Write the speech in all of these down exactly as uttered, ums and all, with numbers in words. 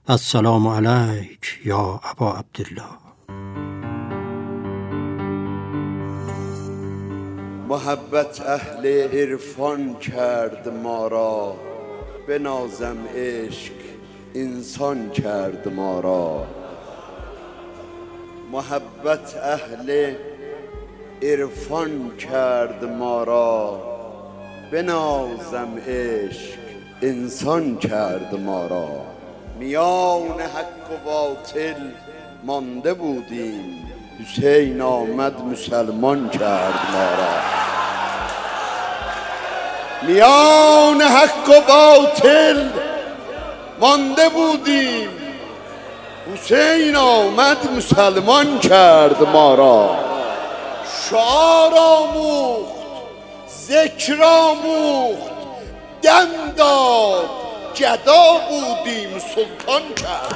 السلام علیک یا ابا عبدالله. محبت اهل عرفان کرد ما را، بنازم عشق انسان کرد ما را. محبت اهل عرفان کرد ما را، بنازم عشق انسان کرد ما را. میان حق و باطل مانده بودیم، حسین آمد مسلمان کرد ما را. میان حق و باطل مانده بودیم، حسین آمد مسلمان کرد ما را. شعار آموخت، ذکر آموخت، دم داد، گدا بودیم سلطان کرد.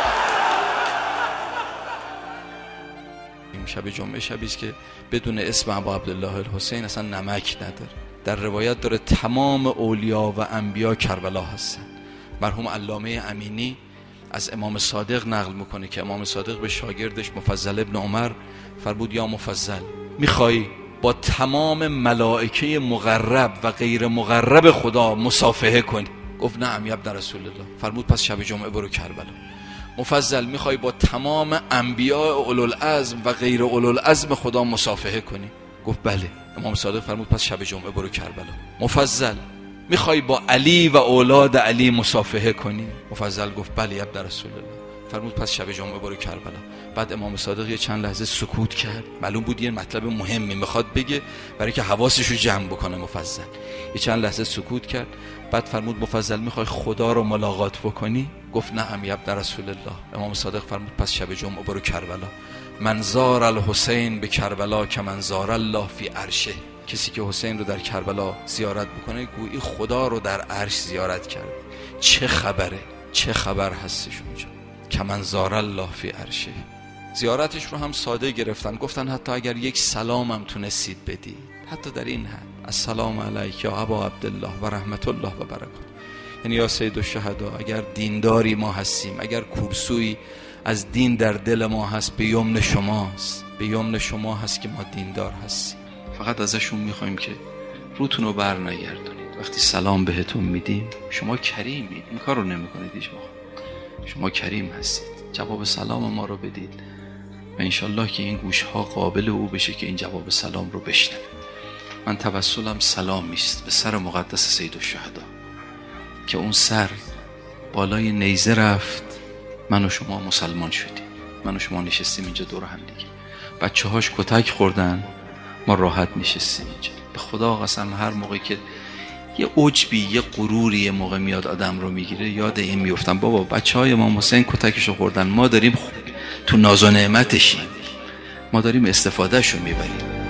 شب جمعه شبی است که بدون اسم ابا عبدالله الحسین اصلا نمک نداره. در روایت داره تمام اولیا و انبیا کربلا هستن. مرحوم علامه امینی از امام صادق نقل میکنه که امام صادق به شاگردش مفضل ابن عمر فرمود یا مفضل، میخوای با تمام ملائکه مقرب و غیر مقرب خدا مصافحه کنی؟ گفت نعم یا ابن رسول الله. فرمود پس شب جمعه برو کربلا. مفضل، میخوای با تمام انبیاء اولوالعزم و غیر اولوالعزم خدا مصافحه کنی؟ گفت بله. امام صادق فرمود پس شب جمعه برو کربلا. مفضل، میخوای با علی و اولاد علی مصافحه کنی؟ مفضل گفت بله یا ابن رسول الله. فرمود پس شب جمعه برو کربلا. بعد امام صادق یه چند لحظه سکوت کرد، معلوم بود یه مطلب مهمی میخواد بگه برای که حواسش رو جمع بکنه. مفضل یه چند لحظه سکوت کرد، بعد فرمود مفضل میخوای خدا رو ملاقات بکنی؟ گفت نعم یا ابن رسول الله. امام صادق فرمود پس شب جمعه برو کربلا. من زار الحسین به کربلا که من زار الله فی عرشه. کسی که حسین رو در کربلا زیارت بکنه گویی خدا رو در عرش زیارت کرده. چه خبره، چه خبر هستش اونجا که من زار الله فی عرشه. زیارتش رو هم ساده گرفتن، گفتن حتی اگر یک سلام هم تونستید بدید، حتی در این حد، السلام علیک یا ابا عبدالله و رحمت الله و برکاته. یعنی یا سید الشهدا، اگر دینداری ما هستیم، اگر کورسوی از دین در دل ما هست، به یمن شماست، به یمن شما هست که ما دیندار هستیم. فقط ازشون میخوایم که روتون رو بر نگردونید. وقتی سلام بهتون میدیم شما کریمید، این کار رو نمیکنید هیچ موقع. شما کریم هستید، جواب سلام ما رو بدید و انشالله که این گوش ها قابل او بشه که این جواب سلام رو بشنوه. من توسلم سلامی است به سر مقدس سید الشهدا که اون سر بالای نیزه رفت، من و شما مسلمان شدیم، من و شما نشستیم اینجا دور هم دیگه. بچه هاش کتک خوردن، ما راحت نشستیم اینجا. به خدا قسم هر موقعی که یه عجبی، یه غروری یه موقع میاد آدم رو میگیره، یاد این میفتم بابا بچه های امام حسین کتکشو خوردن، ما داریم تو ناز و نعمتشیم، ما داریم استفادهشو میبریم.